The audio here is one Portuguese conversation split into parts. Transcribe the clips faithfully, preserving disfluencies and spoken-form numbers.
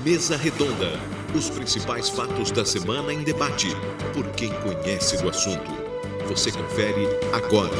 Mesa Redonda. Os principais fatos da semana em debate, por quem conhece do assunto. Você confere agora.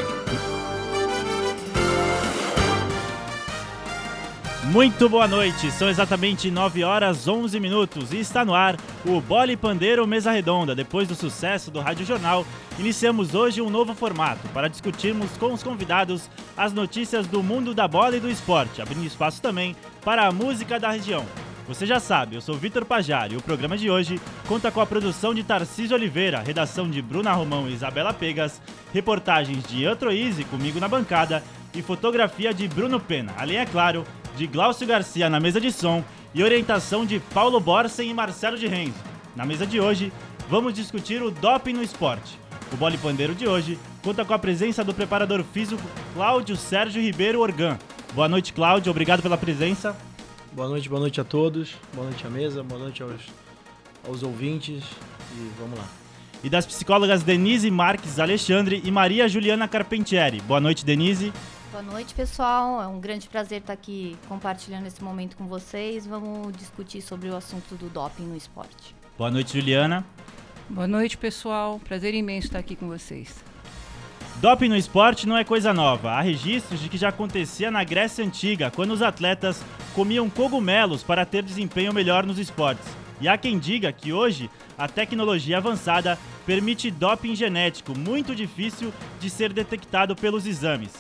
Muito boa noite, são exatamente nove horas onze minutos e está no ar o Bola e Pandeiro Mesa Redonda. Depois do sucesso do Rádio Jornal, iniciamos hoje um novo formato para discutirmos com os convidados as notícias do mundo da bola e do esporte, abrindo espaço também para a música da região. Você já sabe, eu sou Vitor Pajari e o programa de hoje conta com a produção de Tarcísio Oliveira, redação de Bruna Romão e Isabela Pegas, reportagens de Antroise comigo na bancada e fotografia de Bruno Pena, além, é claro, de Glaucio Garcia na mesa de som e orientação de Paulo Borsen e Marcelo de Renzo. Na mesa de hoje, vamos discutir o doping no esporte. O Bola e Pandeiro de hoje conta com a presença do preparador físico Cláudio Sérgio Ribeiro Organ. Boa noite, Cláudio, obrigado pela presença. Boa noite, boa noite a todos, boa noite à mesa, boa noite aos, aos ouvintes e vamos lá. E das psicólogas Denise Marques Alexandre e Maria Juliana Carpentieri. Boa noite, Denise. Boa noite, pessoal. É um grande prazer estar aqui compartilhando esse momento com vocês. Vamos discutir sobre o assunto do doping no esporte. Boa noite, Juliana. Boa noite, pessoal. Prazer imenso estar aqui com vocês. Doping no esporte não é coisa nova. Há registros de que já acontecia na Grécia Antiga, quando os atletas comiam cogumelos para ter desempenho melhor nos esportes. E há quem diga que hoje a tecnologia avançada permite doping genético, muito difícil de ser detectado pelos exames.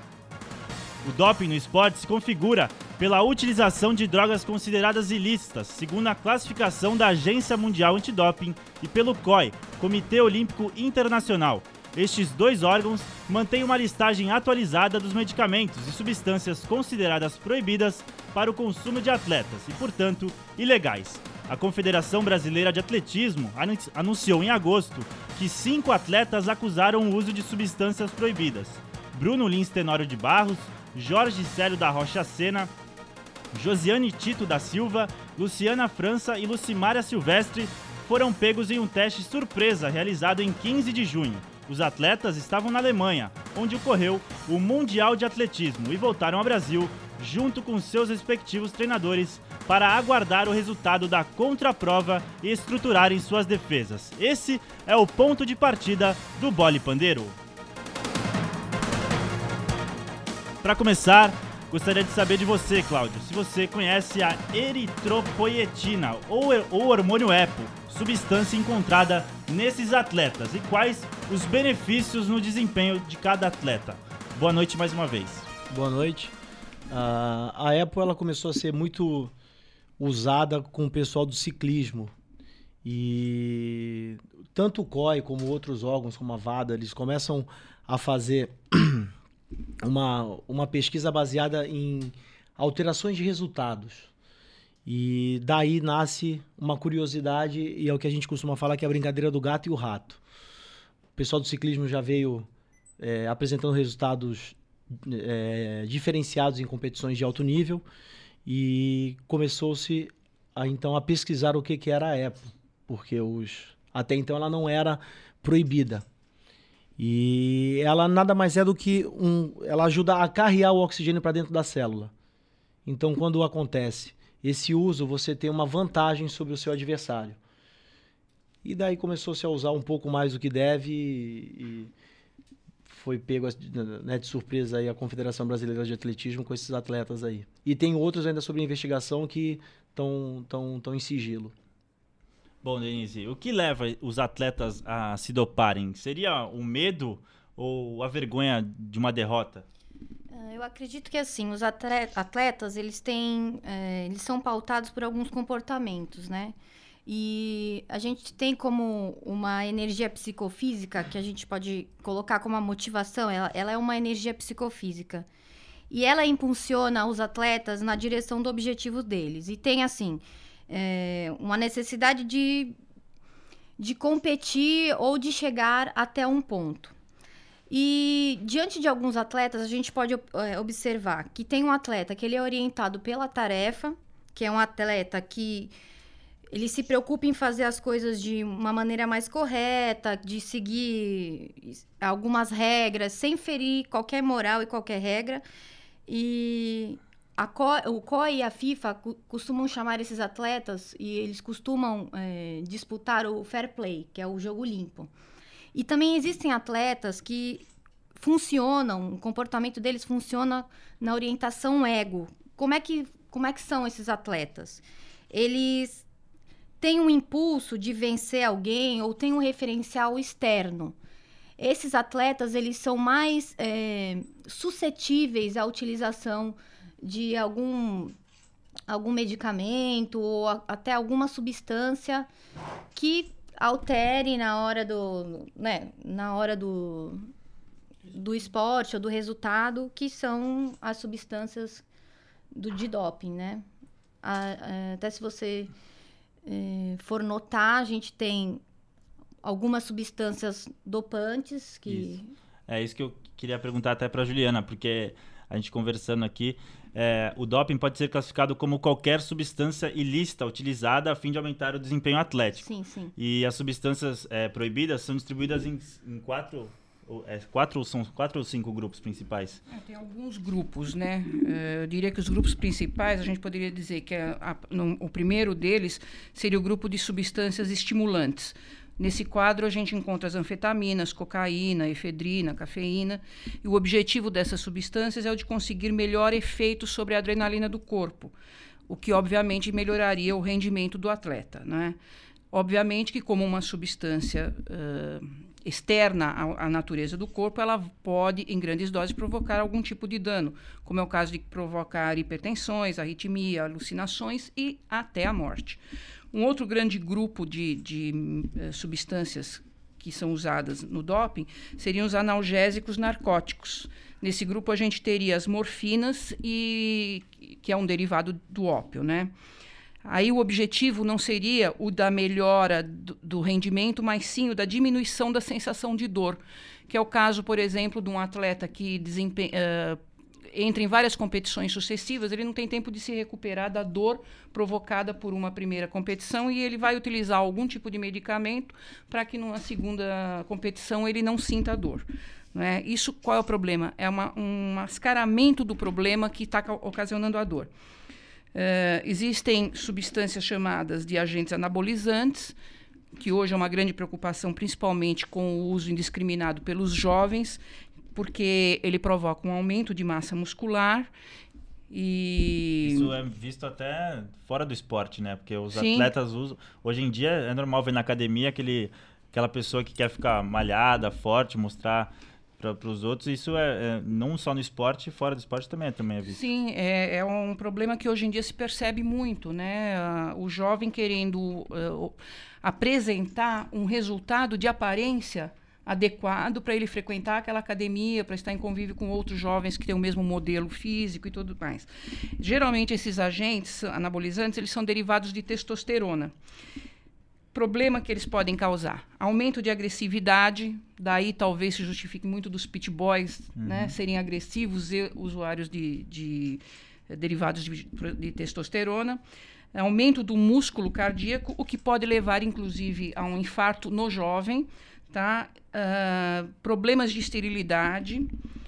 O doping no esporte se configura pela utilização de drogas consideradas ilícitas, segundo a classificação da Agência Mundial Antidoping, e pelo C O I, Comitê Olímpico Internacional. Estes dois órgãos mantêm uma listagem atualizada dos medicamentos e substâncias consideradas proibidas para o consumo de atletas e, portanto, ilegais. A Confederação Brasileira de Atletismo anunciou em agosto que cinco atletas acusaram o uso de substâncias proibidas. Bruno Lins Tenório de Barros, Jorge Célio da Rocha Sena, Josiane Tito da Silva, Luciana França e Lucimária Silvestre foram pegos em um teste surpresa realizado em quinze de junho. Os atletas estavam na Alemanha, onde ocorreu o Mundial de Atletismo, e voltaram ao Brasil junto com seus respectivos treinadores para aguardar o resultado da contraprova e estruturarem suas defesas. Esse é o ponto de partida do Bola e Pandeiro. Para começar, gostaria de saber de você, Cláudio, se você conhece a eritropoietina ou o hormônio EPO, substância encontrada nesses atletas, e quais os benefícios no desempenho de cada atleta. Boa noite mais uma vez. Boa noite. Uh, a EPO ela começou a ser muito usada com o pessoal do ciclismo. E tanto o C O I como outros órgãos, como a VADA, eles começam a fazer uma, uma pesquisa baseada em alterações de resultados. E daí nasce uma curiosidade, e é o que a gente costuma falar, que é a brincadeira do gato e o rato. O pessoal do ciclismo já veio é, apresentando resultados é, diferenciados em competições de alto nível, e começou-se a, então a pesquisar o que, que era a EPO, porque os, até então ela não era proibida. E ela nada mais é do que um, ela ajuda a carrear o oxigênio para dentro da célula. Então, quando acontece esse uso, você tem uma vantagem sobre o seu adversário. E daí começou-se a usar um pouco mais do que deve, e, e foi pego, né, de surpresa aí a Confederação Brasileira de Atletismo com esses atletas aí. E tem outros ainda sobre investigação que estão tão, tão em sigilo. Bom, Denise, o que leva os atletas a se doparem? Seria o medo ou a vergonha de uma derrota? Eu acredito que, assim, os atletas, eles têm, é, eles são pautados por alguns comportamentos, né? E a gente tem como uma energia psicofísica, que a gente pode colocar como a motivação, ela, ela é uma energia psicofísica. E ela impulsiona os atletas na direção do objetivo deles. E tem, assim, é, uma necessidade de, de competir ou de chegar até um ponto. E diante de alguns atletas, a gente pode é, observar que tem um atleta que ele é orientado pela tarefa, que é um atleta que ele se preocupa em fazer as coisas de uma maneira mais correta, de seguir algumas regras, sem ferir qualquer moral e qualquer regra. E a C O I, o C O I e a FIFA cu- costumam chamar esses atletas e eles costumam é, disputar o fair play, que é o jogo limpo. E também existem atletas que funcionam, o comportamento deles funciona na orientação ego. Como é que, como é que são esses atletas? Eles têm um impulso de vencer alguém ou têm um referencial externo. Esses atletas, eles são mais é, suscetíveis à utilização de algum, algum medicamento ou a, até alguma substância que altere na hora do, né, na hora do, do esporte ou do resultado, que são as substâncias do, de doping, né? A, a, até se você é, for notar, a gente tem algumas substâncias dopantes que... Isso. É isso que eu queria perguntar até para a Juliana, porque a gente conversando aqui, é, o doping pode ser classificado como qualquer substância ilícita utilizada a fim de aumentar o desempenho atlético. Sim, sim. E as substâncias é, proibidas são distribuídas em, em quatro, ou, é, quatro, são quatro ou cinco grupos principais? É, tem alguns grupos, né? Eu diria que os grupos principais, a gente poderia dizer que a, a, no, o primeiro deles seria o grupo de substâncias estimulantes. Nesse quadro, a gente encontra as anfetaminas, cocaína, efedrina, cafeína. E o objetivo dessas substâncias é o de conseguir melhor efeito sobre a adrenalina do corpo, o que, obviamente, melhoraria o rendimento do atleta, né? Obviamente que, como uma substância uh, externa à, à natureza do corpo, ela pode, em grandes doses, provocar algum tipo de dano, como é o caso de provocar hipertensões, arritmia, alucinações e até a morte. Um outro grande grupo de, de uh, substâncias que são usadas no doping seriam os analgésicos narcóticos. Nesse grupo, a gente teria as morfinas, e, que é um derivado do ópio, né? Aí o objetivo não seria o da melhora do, do rendimento, mas sim o da diminuição da sensação de dor, que é o caso, por exemplo, de um atleta que desempenha... Uh, entra em várias competições sucessivas, ele não tem tempo de se recuperar da dor provocada por uma primeira competição, e ele vai utilizar algum tipo de medicamento para que numa segunda competição ele não sinta dor. Não é? Isso, qual é o problema? É uma, um mascaramento do problema que está ocasionando a dor. Uh, existem substâncias chamadas de agentes anabolizantes, que hoje é uma grande preocupação, principalmente com o uso indiscriminado pelos jovens, porque ele provoca um aumento de massa muscular e... Isso é visto até fora do esporte, né? Porque os Sim. atletas usam... Hoje em dia é normal ver na academia aquele, aquela pessoa que quer ficar malhada, forte, mostrar para os outros. Isso é, é não só no esporte, fora do esporte também é, também é visto. Sim, é, é um problema que hoje em dia se percebe muito, né? Uh, o jovem querendo uh, apresentar um resultado de aparência adequado para ele frequentar aquela academia, para estar em convívio com outros jovens que têm o mesmo modelo físico e tudo mais. Geralmente, esses agentes anabolizantes, eles são derivados de testosterona. Problema que eles podem causar: aumento de agressividade, daí talvez se justifique muito dos pit boys, uhum. né, serem agressivos e usuários de, de eh, derivados de, de testosterona. Aumento do músculo cardíaco, o que pode levar, inclusive, a um infarto no jovem. Tá? Uh, problemas de esterilidade.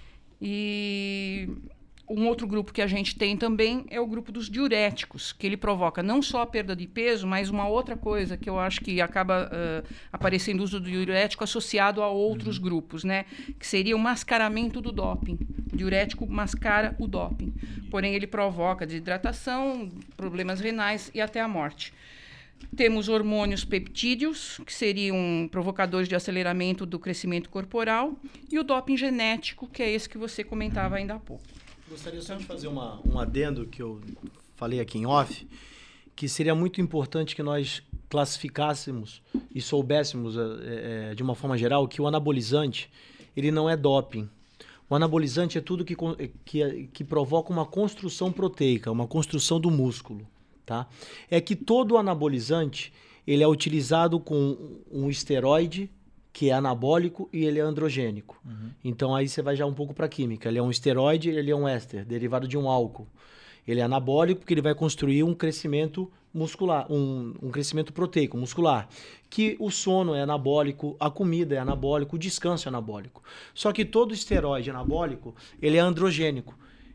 E um outro grupo que a gente tem também é o grupo dos diuréticos, que ele provoca não só a perda de peso, mas uma outra coisa que eu acho que acaba uh, aparecendo o uso do diurético associado a outros uhum. grupos, né? Que seria o mascaramento do doping. O diurético mascara o doping. Porém, ele provoca desidratação, problemas renais e até a morte. Temos hormônios peptídeos, que seriam provocadores de aceleramento do crescimento corporal, e o doping genético, que é esse que você comentava ainda há pouco. Gostaria só de fazer uma, um adendo que eu falei aqui em off, que seria muito importante que nós classificássemos e soubéssemos, é, é, de uma forma geral, que o anabolizante ele não é doping. O anabolizante é tudo que, que, que provoca uma construção proteica, uma construção do músculo. Tá? É que todo anabolizante ele é utilizado com um esteroide que é anabólico e ele é androgênico. Uhum. Então aí você vai já um pouco para a química. Ele é um esteroide, ele é um éster, derivado de um álcool. Ele é anabólico porque ele vai construir um crescimento muscular, um, um crescimento proteico, muscular. Que o sono é anabólico, a comida é anabólico, o descanso é anabólico. Só que todo esteroide anabólico ele é androgênico.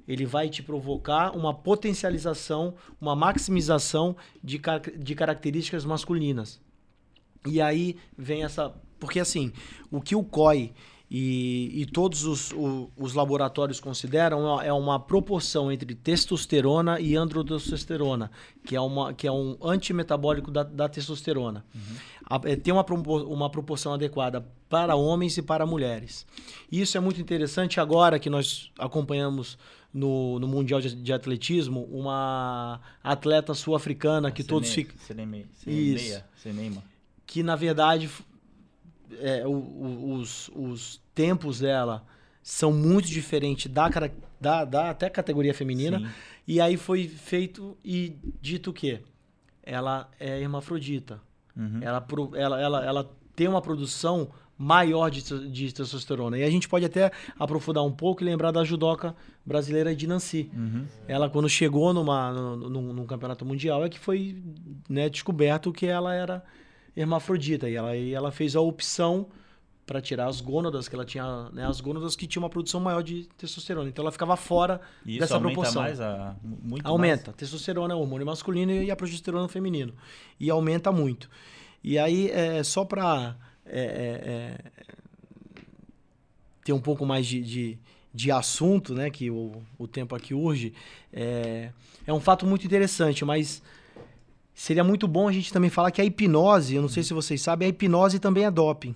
ele vai te provocar uma potencialização, uma maximização de, car de características masculinas. E aí vem essa... Porque assim, o que o C O I e, e todos os, o, os laboratórios consideram é uma proporção entre testosterona e androtestosterona, que é, uma, que é um antimetabólico da, da testosterona. Uhum. A, é, tem uma, uma proporção adequada para homens e para mulheres. E isso é muito interessante agora que nós acompanhamos no, no Mundial de, de Atletismo uma atleta sul-africana que todos ficam... Isso. Que, na verdade... É, o, o, os, os tempos dela são muito diferentes da, da, da até categoria feminina. Sim. E aí foi feito e dito que ela é hermafrodita. Uhum. Ela, ela, ela, ela tem uma produção maior de, de testosterona. E a gente pode até aprofundar um pouco e lembrar da judoca brasileira de Nancy. Uhum. Ela, quando chegou numa, num, num campeonato mundial, é que foi, né, descoberto que ela era hermafrodita, e ela, e ela fez a opção para tirar as gônadas, que ela tinha, né, as gônadas que tinham uma produção maior de testosterona. Então ela ficava fora e isso dessa aumenta proporção. Mais a, muito aumenta. Mais. Testosterona é o hormônio masculino e a progesterona é o feminino. E aumenta muito. E aí, é, só para é, é, ter um pouco mais de, de, de assunto, né, que o, o tempo aqui urge, é, é um fato muito interessante, mas... Seria muito bom a gente também falar que a hipnose, eu não sei se vocês sabem, a hipnose também é doping.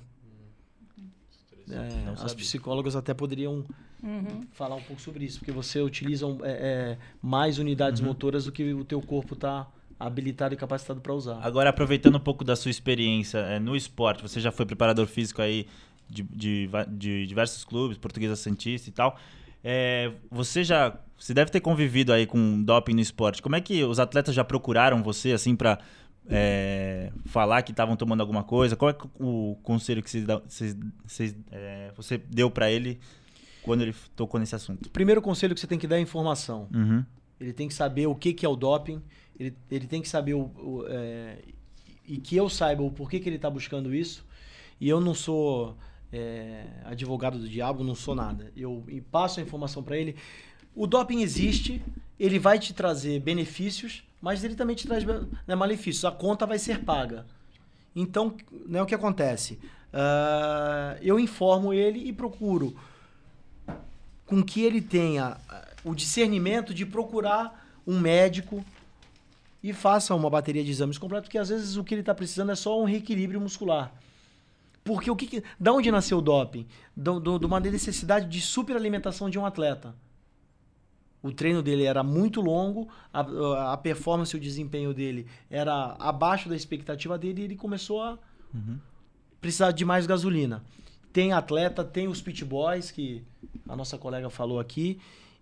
É, as psicólogas até poderiam uhum. falar um pouco sobre isso, porque você utiliza é, é, mais unidades uhum. motoras do que o teu corpo está habilitado e capacitado para usar. Agora, aproveitando um pouco da sua experiência é, no esporte, você já foi preparador físico aí de, de, de diversos clubes, Portuguesa Santista e tal. É, você já você deve ter convivido aí com doping no esporte. Como é que os atletas já procuraram você assim para é, falar que estavam tomando alguma coisa? Qual é o conselho que você, você, você, é, você deu para ele quando ele tocou nesse assunto? O primeiro conselho que você tem que dar é informação. Uhum. Ele tem que saber o que, que é o doping. Ele, ele tem que saber o, o, é, e que eu saiba o porquê que ele está buscando isso. E eu não sou é, advogado do diabo, não sou nada. Eu passo a informação para ele. O doping existe, ele vai te trazer benefícios, mas ele também te traz, né, malefícios. A conta vai ser paga. Então, né, o que acontece? Uh, eu informo ele e procuro com que ele tenha o discernimento de procurar um médico e faça uma bateria de exames completos, porque às vezes o que ele está precisando é só um reequilíbrio muscular. Porque o que, que da onde nasceu o doping? Do, do, de uma necessidade de superalimentação de um atleta. O treino dele era muito longo, a, a performance e o desempenho dele era abaixo da expectativa dele e ele começou a uhum. precisar de mais gasolina. Tem atleta, tem os pit boys, que a nossa colega falou aqui,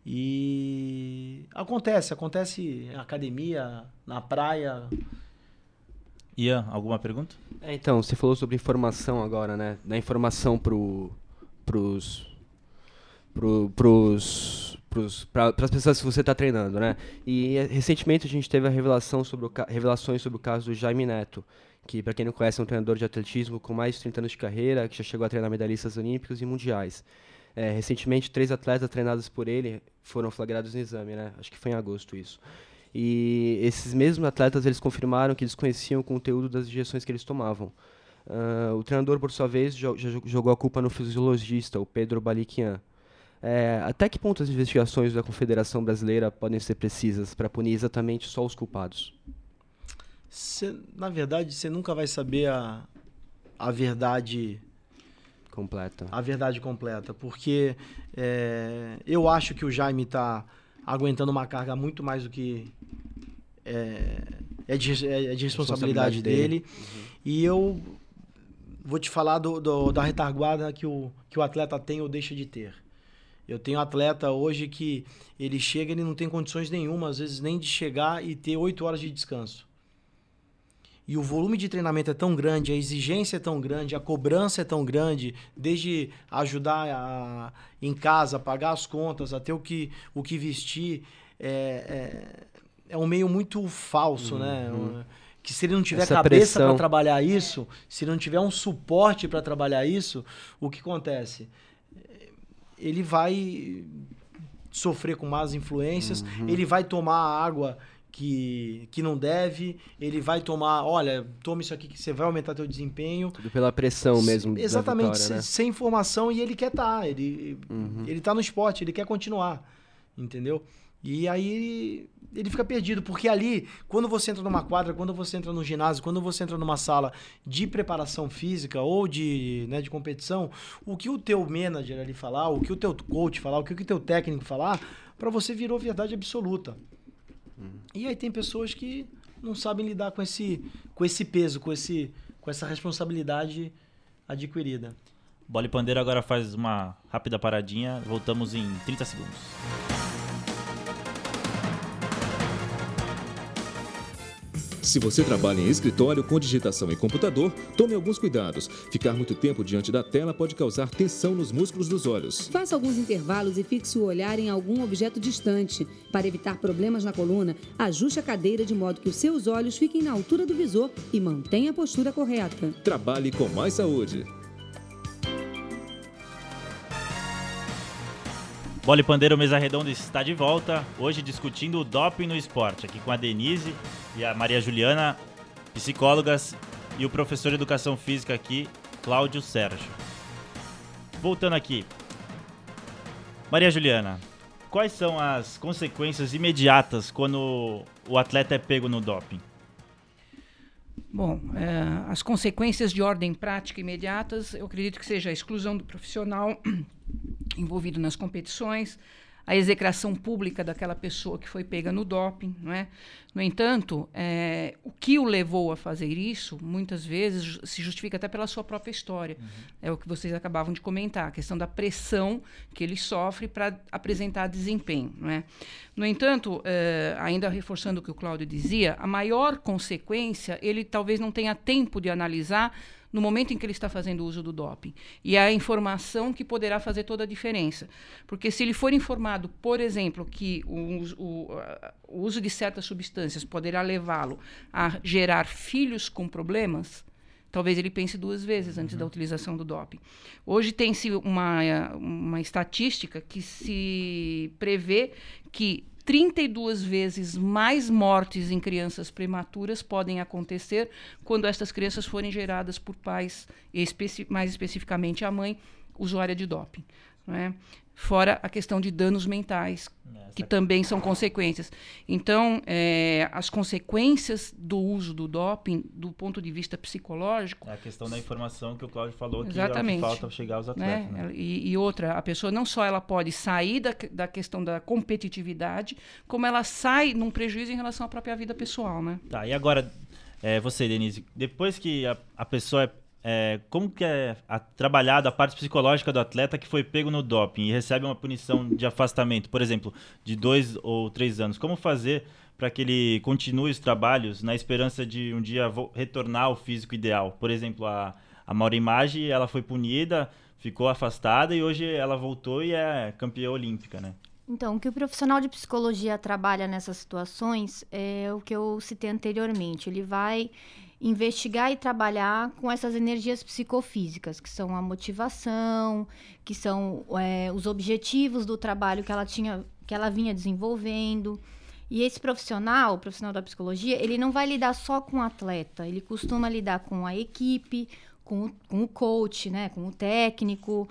e acontece, acontece na academia, na praia. Ian, alguma pergunta? É, então, você falou sobre informação agora, né? Da informação pro, pros... Pro, pros para as pessoas que você está treinando, né? E recentemente a gente teve a revelação sobre o, revelações sobre o caso do Jaime Neto, que, para quem não conhece, é um treinador de atletismo com mais de trinta anos de carreira, que já chegou a treinar medalhistas olímpicos e mundiais. É, recentemente, três atletas treinados por ele foram flagrados no exame, né? Acho que foi em agosto isso. E esses mesmos atletas, eles confirmaram que desconheciam o conteúdo das injeções que eles tomavam. Uh, o treinador, por sua vez, já jogou a culpa no fisiologista, o Pedro Baliquian. É, até que ponto as investigações da Confederação Brasileira podem ser precisas para punir exatamente só os culpados? Cê, na verdade, você nunca vai saber a, a verdade completa. A verdade completa, porque é, eu acho que o Jaime está aguentando uma carga muito mais do que é, é, de, é de responsabilidade, responsabilidade dele. dele. Uhum. E eu vou te falar do, do, da retaguarda que o, que o atleta tem ou deixa de ter. Eu tenho atleta hoje que ele chega e ele não tem condições nenhuma, às vezes nem de chegar e ter oito horas de descanso. E o volume de treinamento é tão grande, a exigência é tão grande, a cobrança é tão grande, desde ajudar a, em casa, pagar as contas, até o que, o que vestir. É, é, é um meio muito falso, uhum. né? Que se ele não tiver Essa cabeça para trabalhar isso, se ele não tiver um suporte para trabalhar isso, o que acontece? Ele vai sofrer com más influências, Uhum. ele vai tomar água que, que não deve, ele vai tomar, olha, toma isso aqui que você vai aumentar teu desempenho. Tudo pela pressão mesmo. Exatamente, da vitória, né? sem, sem informação, e ele quer estar, ele, Uhum. ele tá no esporte, ele quer continuar, entendeu? E aí ele fica perdido, porque ali, quando você entra numa quadra, quando você entra no ginásio, quando você entra numa sala de preparação física ou de, né, de competição, o que o teu manager ali falar, o que o teu coach falar, o que o teu técnico falar, para você virou verdade absoluta. Hum. E aí tem pessoas que não sabem lidar com esse, com esse peso, com, esse, com essa responsabilidade adquirida. Bola e Pandeiro agora faz uma rápida paradinha, voltamos em trinta segundos. Se você trabalha em escritório com digitação em computador, tome alguns cuidados. Ficar muito tempo diante da tela pode causar tensão nos músculos dos olhos. Faça alguns intervalos e fixe o olhar em algum objeto distante. Para evitar problemas na coluna, ajuste a cadeira de modo que os seus olhos fiquem na altura do visor e mantenha a postura correta. Trabalhe com mais saúde. Bola e Pandeiro, Mesa Redonda está de volta, hoje discutindo o doping no esporte, aqui com a Denise e a Maria Juliana, psicólogas, e o professor de Educação Física aqui, Cláudio Sérgio. Voltando aqui, Maria Juliana, quais são as consequências imediatas quando o atleta é pego no doping? Bom, é, as consequências de ordem prática imediatas, eu acredito que seja a exclusão do profissional envolvido nas competições, a execração pública daquela pessoa que foi pega no doping, não é? No entanto, é, o que o levou a fazer isso, muitas vezes, se justifica até pela sua própria história. Uhum. É o que vocês acabavam de comentar, a questão da pressão que ele sofre para apresentar desempenho, não é? No entanto, é, ainda reforçando o que o Cláudio dizia, a maior consequência, ele talvez não tenha tempo de analisar no momento em que ele está fazendo uso do doping. E é a informação que poderá fazer toda a diferença. Porque se ele for informado, por exemplo, que o, o, o uso de certas substâncias poderá levá-lo a gerar filhos com problemas, talvez ele pense duas vezes antes uhum. da utilização do doping. Hoje tem-se uma, uma estatística que se prevê que trinta e duas vezes mais mortes em crianças prematuras podem acontecer quando essas crianças forem geradas por pais, especi- mais especificamente a mãe, usuária de doping, não é? Fora a questão de danos mentais, Essa que aqui. também são consequências. Então, é, as consequências do uso do doping, do ponto de vista psicológico... É a questão da informação que o Cláudio falou, que exatamente, é o que falta chegar aos atletas. Né? Né? E, e outra, a pessoa não só ela pode sair da, da questão da competitividade, como ela sai num prejuízo em relação à própria vida pessoal. Né? Tá, e agora, é, você, Denise, depois que a, a pessoa é É, como que é a, trabalhada a parte psicológica do atleta que foi pego no doping e recebe uma punição de afastamento, por exemplo, de dois ou três anos? Como fazer para que ele continue os trabalhos na esperança de um dia retornar ao físico ideal? Por exemplo, a, a Maureen Maggi, ela foi punida, ficou afastada e hoje ela voltou e é campeã olímpica, né? Então, o que o profissional de psicologia trabalha nessas situações é o que eu citei anteriormente. Ele vai investigar e trabalhar com essas energias psicofísicas, que são a motivação, que são é, os objetivos do trabalho que ela tinha, que ela vinha desenvolvendo. E esse profissional, o profissional da psicologia, ele não vai lidar só com o atleta, ele costuma lidar com a equipe, com o, com o coach, né, com o técnico,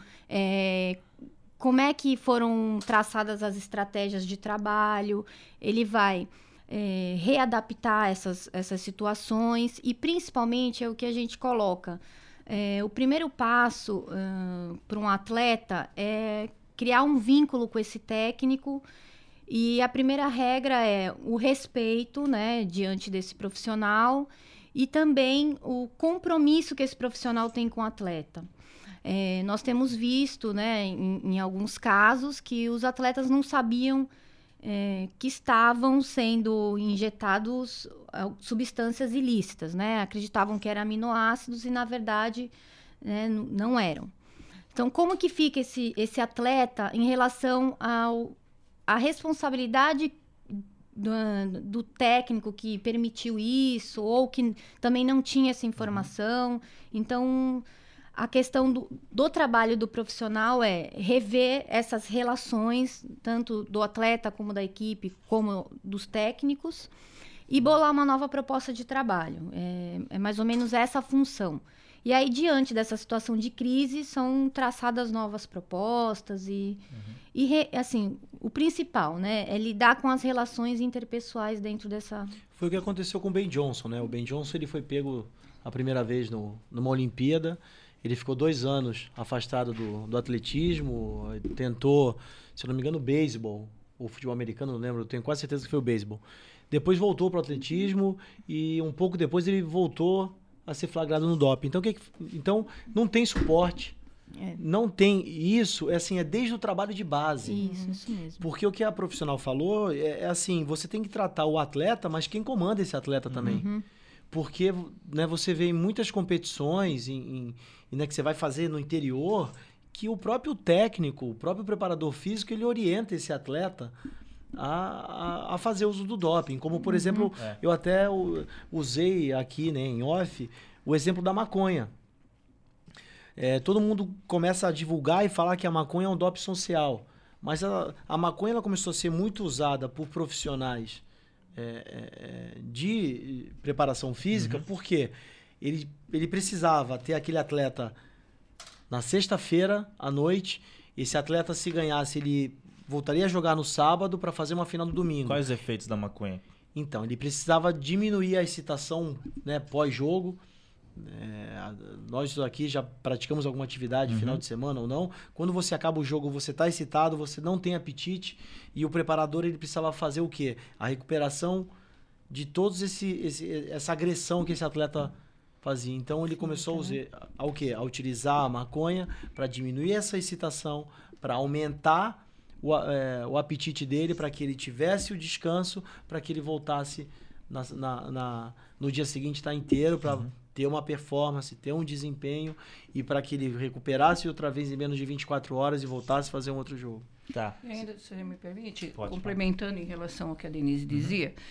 é, como é que foram traçadas as estratégias de trabalho, ele vai é, readaptar essas, essas situações e, principalmente, é o que a gente coloca. É, o primeiro passo uh, para um atleta é criar um vínculo com esse técnico e a primeira regra é o respeito, né, diante desse profissional e também o compromisso que esse profissional tem com o atleta. É, nós temos visto, né, em, em alguns casos, que os atletas não sabiam é, que estavam sendo injetados substâncias ilícitas, né? Acreditavam que eram aminoácidos e, na verdade, né, não eram. Então, como que fica esse, esse atleta em relação ao, à responsabilidade do, do técnico que permitiu isso ou que também não tinha essa informação? Então... a questão do, do trabalho do profissional é rever essas relações, tanto do atleta como da equipe, como dos técnicos, e bolar uma nova proposta de trabalho. É, é mais ou menos essa a função. E aí, diante dessa situação de crise, são traçadas novas propostas e, uhum. e re, assim, o principal, né, é lidar com as relações interpessoais dentro dessa... Foi o que aconteceu com o Ben Johnson, né? O Ben Johnson, ele foi pego a primeira vez no, numa Olimpíada, ele ficou dois anos afastado do, do atletismo, tentou, se eu não me engano, o beisebol, o futebol americano, não lembro, eu tenho quase certeza que foi o beisebol. Depois voltou para o atletismo e um pouco depois ele voltou a ser flagrado no doping. Então, que, então não tem suporte, é. não tem isso, é assim, é desde o trabalho de base. Isso, isso mesmo. Porque o que a profissional falou é, é assim, você tem que tratar o atleta, mas quem comanda esse atleta também. Uhum. Porque, né, você vê em muitas competições, em, em, né, que você vai fazer no interior, que o próprio técnico, o próprio preparador físico, ele orienta esse atleta a, a, a fazer uso do doping. Como, por uhum. exemplo, é. eu até usei aqui, né, em off, o exemplo da maconha. É, todo mundo começa a divulgar e falar que a maconha é um doping social. Mas a, a maconha ela começou a ser muito usada por profissionais é, é, de preparação física, uhum. porque ele, ele precisava ter aquele atleta na sexta-feira à noite. Esse atleta, se ganhasse, ele voltaria a jogar no sábado para fazer uma final no domingo. Quais os efeitos da maconha? Então, ele precisava diminuir a excitação, né, pós-jogo. É, nós aqui já praticamos alguma atividade uhum. final de semana ou não. Quando você acaba o jogo, você está excitado, você não tem apetite, e o preparador ele precisava fazer o quê? A recuperação de todos esse, esse essa agressão que esse atleta fazia. Então ele começou a, usar, a, o quê? A utilizar a maconha para diminuir essa excitação, para aumentar o, é, o apetite dele, para que ele tivesse o descanso, para que ele voltasse na, na, na, no dia seguinte estar inteiro, para uhum. ter uma performance, ter um desempenho, e para que ele recuperasse outra vez em menos de vinte e quatro horas e voltasse a fazer um outro jogo. Tá. E ainda, se você me permite, Pode, complementando pode. Em relação ao que a Denise dizia, uhum.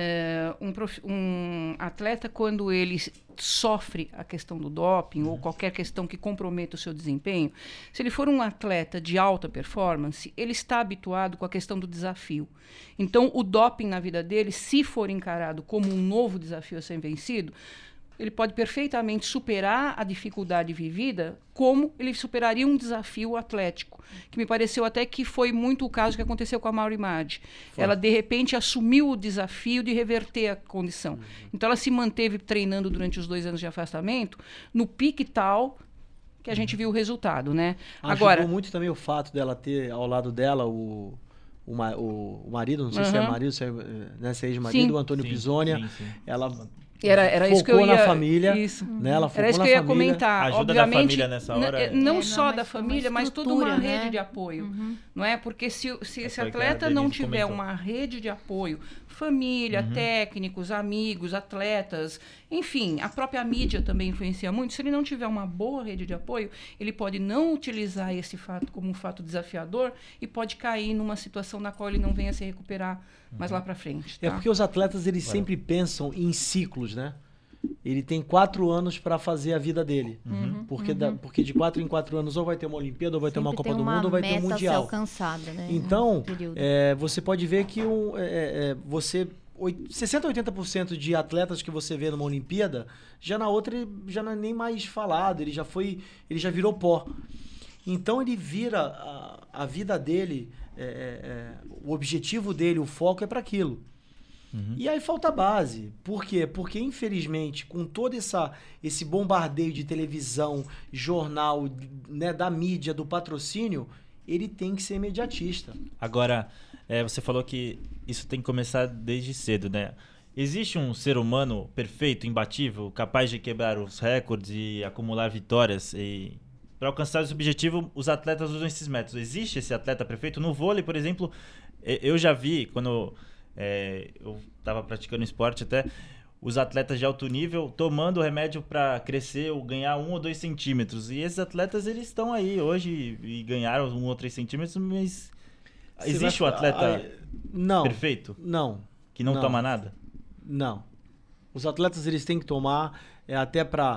é, um, prof, um atleta, quando ele sofre a questão do doping, uhum. ou qualquer questão que comprometa o seu desempenho, se ele for um atleta de alta performance, ele está habituado com a questão do desafio. Então, o doping na vida dele, se for encarado como um novo desafio a ser vencido, ele pode perfeitamente superar a dificuldade vivida como ele superaria um desafio atlético, que me pareceu até que foi muito o caso que aconteceu com a Mauro Imad. Ela, de repente, assumiu o desafio de reverter a condição. Uhum. Então, ela se manteve treinando durante os dois anos de afastamento, no pique tal que a gente viu o resultado, né? Ajudou Agora, muito também o fato dela ter ao lado dela o... O, ma o, o marido, não sei uhum. se é marido, se é, né, se é ex-marido, sim. o Antônio sim, Pisonia. Sim, sim. Ela era, era isso que eu ia... na família. Isso. Né, ela era isso que eu ia família. Comentar. Ajuda Obviamente, da família nessa hora? Não é, só não, da família, mas toda uma né? rede de apoio. Uhum. Não é? Porque se, se esse atleta não tiver comentou. Uma rede de apoio, família, uhum. técnicos, amigos, atletas, enfim, a própria mídia também influencia muito. Se ele não tiver uma boa rede de apoio, ele pode não utilizar esse fato como um fato desafiador e pode cair numa situação na qual ele não venha se recuperar uhum. mais lá para frente. Tá? É porque os atletas, eles Vai. sempre pensam em ciclos, né? Ele tem quatro anos para fazer a vida dele. Uhum. Porque, uhum. Da, porque de quatro em quatro anos ou vai ter uma Olimpíada, ou vai sempre ter uma Copa do Mundo, ou vai ter um Mundial. Alcançada, né? Então, é, você pode ver que um, é, é, você... sessenta, oitenta por cento de atletas que você vê numa Olimpíada, já na outra já não é nem mais falado, ele já foi, ele já virou pó. Então ele vira a, a vida dele, é, é, o objetivo dele, o foco é para aquilo. Uhum. E aí falta base. Por quê? Porque, infelizmente, com todo essa, esse bombardeio de televisão, jornal, né, da mídia, do patrocínio, ele tem que ser imediatista. Agora, é, você falou que isso tem que começar desde cedo, né? Existe um ser humano perfeito, imbatível, capaz de quebrar os recordes e acumular vitórias? E para alcançar esse objetivo, os atletas usam esses métodos. Existe esse atleta perfeito? No vôlei, por exemplo, eu já vi, quando é, eu estava praticando esporte até, os atletas de alto nível tomando remédio para crescer ou ganhar um ou dois centímetros. E esses atletas, eles estão aí hoje e ganharam um ou três centímetros, mas Você existe vai... o atleta ah, não, perfeito? Não. Que não, não toma nada? Não. Os atletas, eles têm que tomar, é, até para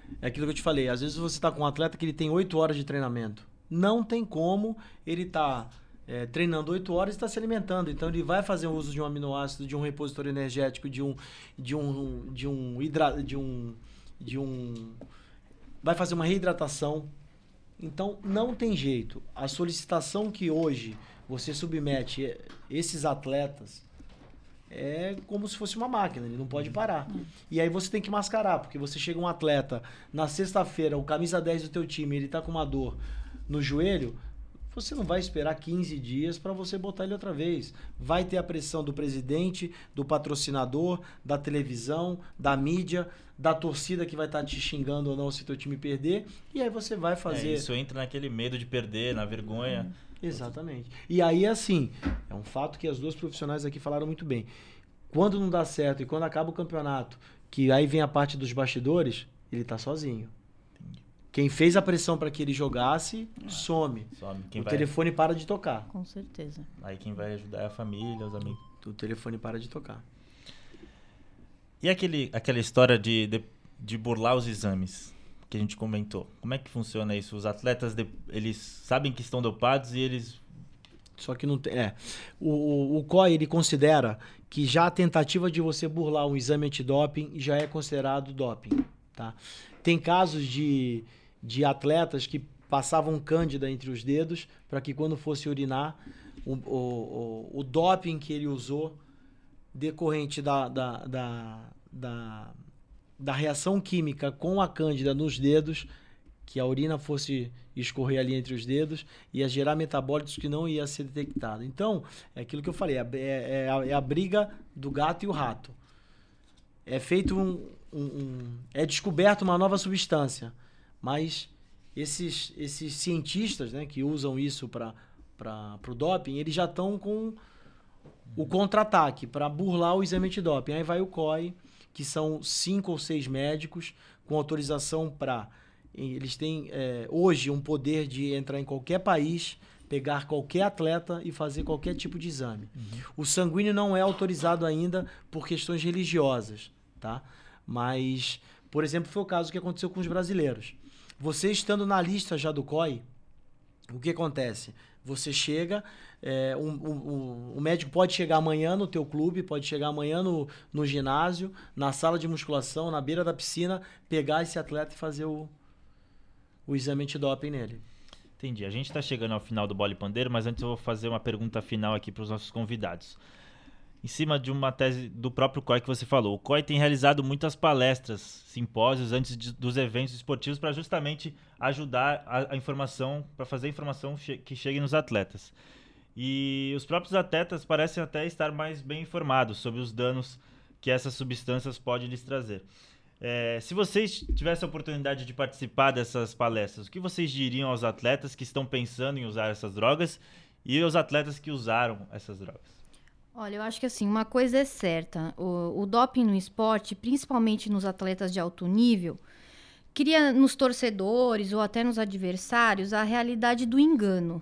é aquilo que eu te falei. Às vezes você está com um atleta que ele tem oito horas de treinamento. Não tem como ele tá é, treinando oito horas e está se alimentando. Então ele vai fazer o uso de um aminoácido, de um repositor energético, de um, de um, de um, hidra, de um, de um, vai fazer uma reidratação. Então não tem jeito. A solicitação que hoje você submete esses atletas é como se fosse uma máquina, ele não pode parar. E aí você tem que mascarar, porque você chega um atleta na sexta-feira, o camisa dez do teu time, ele tá com uma dor no joelho, você não vai esperar quinze dias para você botar ele outra vez. Vai ter a pressão do presidente, do patrocinador, da televisão, da mídia, da torcida que vai estar tá te xingando ou não se teu time perder, e aí você vai fazer... É, isso entra naquele medo de perder, na vergonha... Hum. Exatamente. E aí, assim, é um fato que as duas profissionais aqui falaram muito bem. Quando não dá certo e quando acaba o campeonato, que aí vem a parte dos bastidores, ele tá sozinho. Entendi. Quem fez a pressão para que ele jogasse, ah, some. some. Quem o vai... telefone para de tocar. Com certeza. Aí quem vai ajudar é a família, os amigos. O telefone para de tocar. E aquele, aquela história de, de, de burlar os exames que a gente comentou. Como é que funciona isso? Os atletas, de, eles sabem que estão dopados e eles... Só que não tem... É. O, o, o C O I, ele considera que já a tentativa de você burlar um exame antidoping já é considerado doping, tá? Tem casos de, de atletas que passavam cândida entre os dedos para que quando fosse urinar, o, o, o, o doping que ele usou decorrente da... da, da, da da reação química com a cândida nos dedos, que a urina fosse escorrer ali entre os dedos, ia gerar metabólitos que não ia ser detectado. Então, é aquilo que eu falei, é, é, a, é a briga do gato e o rato. É feito um, um, um... é descoberto uma nova substância, mas esses, esses cientistas, né, que usam isso para o doping, eles já estão com o contra-ataque para burlar o exame antidoping. Aí vai o C O I, que são cinco ou seis médicos com autorização para... Eles têm é, hoje um poder de entrar em qualquer país, pegar qualquer atleta e fazer qualquer tipo de exame. Uhum. O sanguíneo não é autorizado ainda por questões religiosas, tá? Mas, por exemplo, foi o caso que aconteceu com os brasileiros. Você estando na lista já do C O I, o que acontece? Você chega, é, um, um, um, o médico pode chegar amanhã no teu clube, pode chegar amanhã no, no ginásio, na sala de musculação, na beira da piscina, pegar esse atleta e fazer o, o exame antidoping nele. Entendi. A gente está chegando ao final do Bola e Pandeiro, mas antes eu vou fazer uma pergunta final aqui para os nossos convidados. Em cima de uma tese do próprio C O I que você falou, o C O I tem realizado muitas palestras, simpósios antes de, dos eventos esportivos para justamente ajudar a, a informação, para fazer a informação che- que chegue nos atletas. E os próprios atletas parecem até estar mais bem informados sobre os danos que essas substâncias podem lhes trazer. É, se vocês tivessem a oportunidade de participar dessas palestras, o que vocês diriam aos atletas que estão pensando em usar essas drogas e aos atletas que usaram essas drogas? Olha, eu acho que assim, uma coisa é certa, o, o doping no esporte, principalmente nos atletas de alto nível, cria nos torcedores ou até nos adversários a realidade do engano.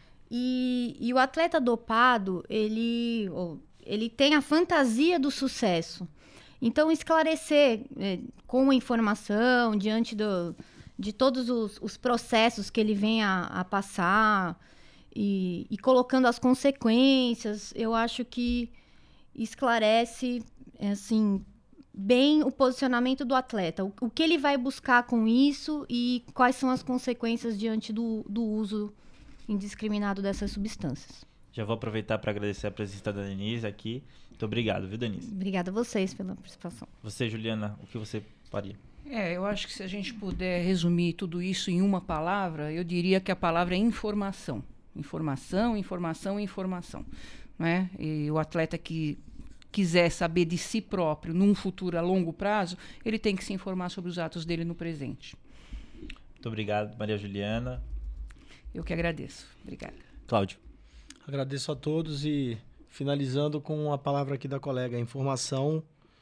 E, e o atleta dopado, ele, ele tem a fantasia do sucesso. Então, esclarecer é, com a informação, diante do, de todos os, os processos que ele vem a, a passar... E, e colocando as consequências, eu acho que esclarece assim, bem o posicionamento do atleta. O, o que ele vai buscar com isso e quais são as consequências diante do, do uso indiscriminado dessas substâncias. Já vou aproveitar para agradecer a presença da Denise aqui. Muito obrigado, viu, Denise? Obrigada a vocês pela participação. Você, Juliana, o que você faria? É, eu acho que se a gente puder resumir tudo isso em uma palavra, eu diria que a palavra é informação. Informação, informação, informação. Não é? E o atleta que quiser saber de si próprio num futuro a longo prazo, ele tem que se informar sobre os atos dele no presente. Muito obrigado, Maria Juliana. Eu que agradeço. Obrigada. Cláudio. Agradeço a todos e finalizando com a palavra aqui da colega, a informação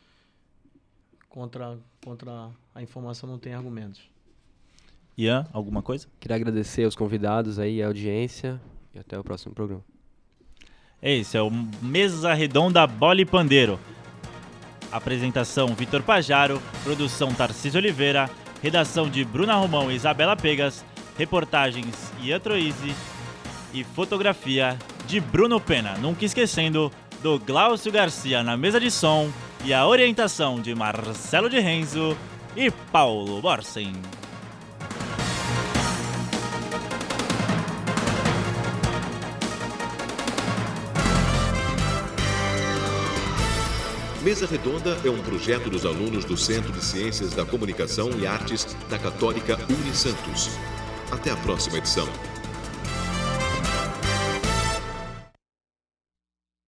contra, contra a informação não tem argumentos. Ian, alguma coisa? Queria agradecer aos convidados aí, a audiência e até o próximo programa. Esse é o Mesa Redonda Bola e Pandeiro. Apresentação Vitor Pajaro, produção Tarcísio Oliveira, Redação de Bruna Romão e Isabela Pegas. Reportagens Ian Troisi. E fotografia de Bruno Pena. Nunca esquecendo do Glaucio Garcia na mesa de som e a orientação de Marcelo de Renzo e Paulo Borsen. Mesa Redonda é um projeto dos alunos do Centro de Ciências da Comunicação e Artes da Católica Unisantos. Até a próxima edição.